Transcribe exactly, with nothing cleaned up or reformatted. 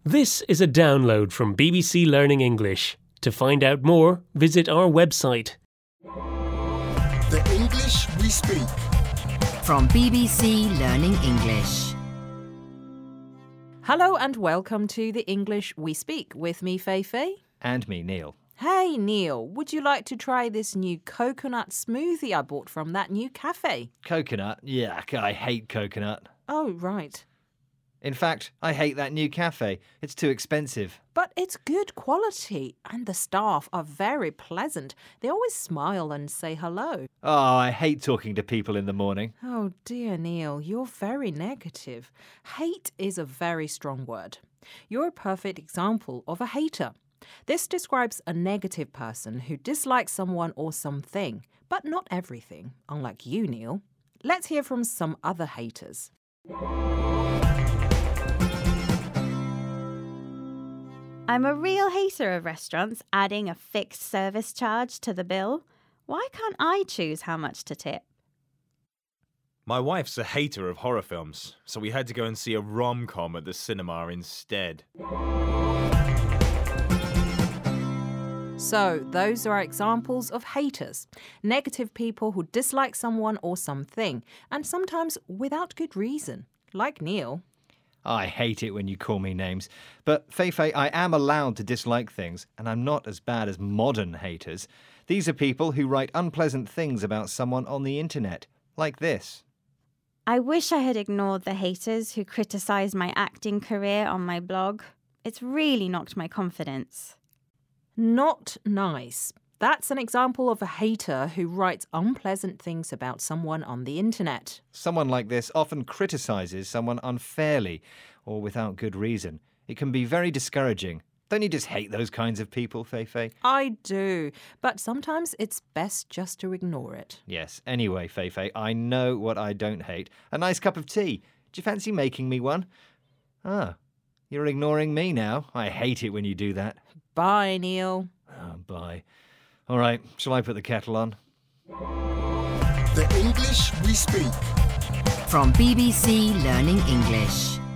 This is a download from B B C Learning English. To find out more, visit our website. The English we speak. From B B C Learning English. Hello and welcome to The English We Speak with me, Fei Fei. And me, Neil. Hey, Neil, would you like to try this new coconut smoothie I bought from that new cafe? Coconut? Yuck, I hate coconut. Oh, right. In fact, I hate that new cafe. It's too expensive. But it's good quality and the staff are very pleasant. They always smile and say hello. Oh, I hate talking to people in the morning. Oh dear, Neil, you're very negative. Hate is a very strong word. You're a perfect example of a hater. This describes a negative person who dislikes someone or something, but not everything, unlike you, Neil. Let's hear from some other haters. I'm a real hater of restaurants adding a fixed service charge to the bill. Why can't I choose how much to tip? My wife's a hater of horror films, so we had to go and see a rom-com at the cinema instead. So, those are examples of haters. Negative people who dislike someone or something, and sometimes without good reason, like Neil. I hate it when you call me names. But, Fei-Fei, I am allowed to dislike things, and I'm not as bad as modern haters. These are people who write unpleasant things about someone on the internet, like this. I wish I had ignored the haters who criticised my acting career on my blog. It's really knocked my confidence. Not nice. That's an example of a hater who writes unpleasant things about someone on the internet. Someone like this often criticises someone unfairly or without good reason. It can be very discouraging. Don't you just hate those kinds of people, Fei-Fei? I do, but sometimes it's best just to ignore it. Yes, anyway, Fei-Fei, I know what I don't hate. A nice cup of tea. Do you fancy making me one? Ah, you're ignoring me now. I hate it when you do that. Bye, Neil. Oh, bye. All right, shall I put the kettle on? The English we speak. From B B C Learning English.